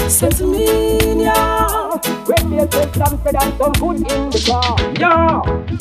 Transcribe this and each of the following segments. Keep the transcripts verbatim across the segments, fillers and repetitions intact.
Says me, yeah. Great beer, take some spread and some good in the car. Yeah.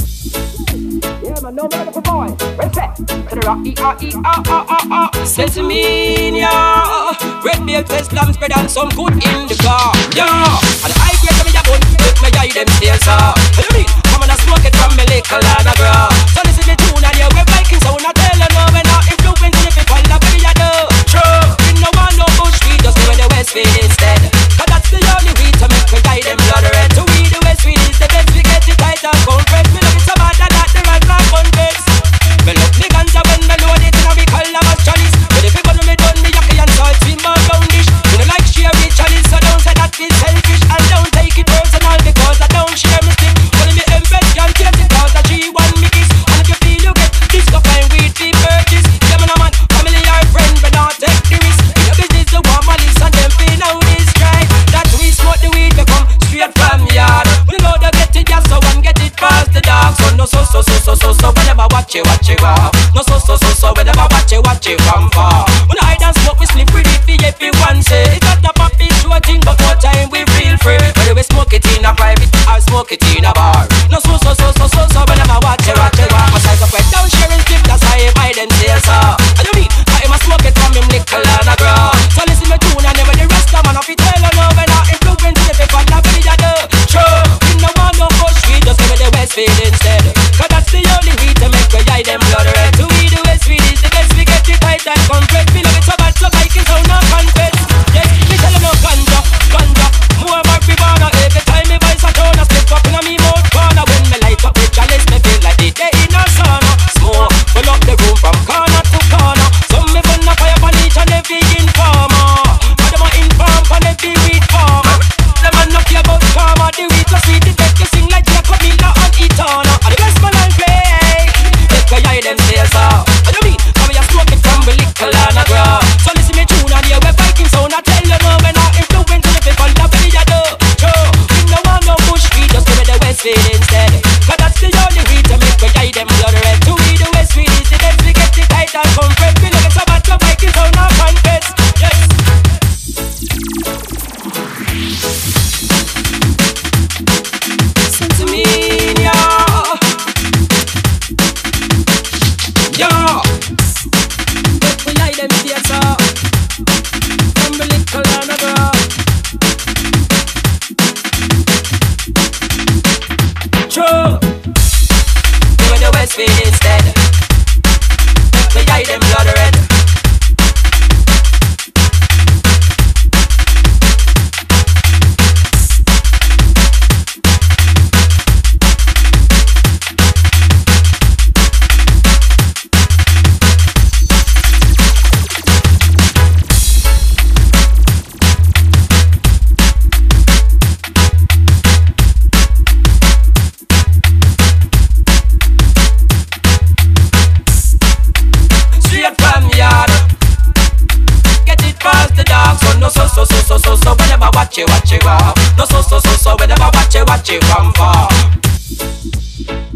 Yeah, man, no matter for boy. Respect to the rock, E R E R R R R. Says me, yeah. Great beer, take some spread and some good in the car. Yeah. And I get to me a bun, make my eye them stairs up. What do you mean? Come on and smoke it from me little and a girl. So listen me tune and you we're biking, so not tell you no, we're not influencing the people that we are do. True. We no want no bush, we just live in the Westfield instead. Cause that's the only way to make me guide them blood red. To we the Westfield is the best, we get it tight and compressed. Me love it so bad that the right man confess. Me love me guns when me load it and we call them as chalice. But if you go to me done, me yucky and salt, we more round dish. You don't like share with chalice, so don't say that it's selfish. And don't take it personal because I don't share my stick. Only me embrace can't get it cause I G one me kiss. And if you feel you get this, go find weed the purchase. Yeah man a man, family or friend, but not take the risk. In your business the warm and listen them feel now this right. That we smoke the weed we come straight from yard. We know they get it gas so one get it past the dark. So no so so so so so so whenever watch it watch it walk. No so so so so whenever watch it watch it from far. When I dance smoke we sleep pretty for everyone say. It's not a puppy show thing but no time we feel free. Whether we smoke it in a private or smoke it in a bar. No so so so so so so whenever watch it watch it walk. My side up right down sharing slip that's how I buy them sales up. And you mean I am a smoke it from him little and a girl. So listen me tune and never the rest of man off it tell you no when I influence the people that we a do. True. We no want no bush we just give it the Westfield instead. Cause that's the only way to make we guide them blood red. To we the Westfield is the best we get it tight and compressed. We love it so bad so like it's how no confess. Yes, me tell you no ganja, ganja. More marijuana every time me voice a tone a slip up in a me mouth corner. When me light up with chalice me feel like the day in a sauna. Smoke fill up the room from corner to corner. Some me burn a fire on each and every informer. But them a inform on every weed farmer. Them a knock you about karma. The weed so sweet it make you sing like Jacob Miller and Etana. And the best man and play make you hear them sales out. What do you mean? Come here smoke it from the little and a girl. So listen me tune and hear we Viking sound. I tell you no when I influence the people that we a do. True. We no want no bush we just give it the Westfield instead. Cause that's the only way to make we guide them blood red. To we the Westfield is the best we get it tight and compressed. We love it so bad so Viking sound and confess. Yes. Listen to me, yeah. Yeah. But we like them theater. From the little and a girl. True. Do the Westfield instead. We guide them blood red. No so so so so so so whenever watch it watch it walk. No so so so so whenever watch it watch it from far.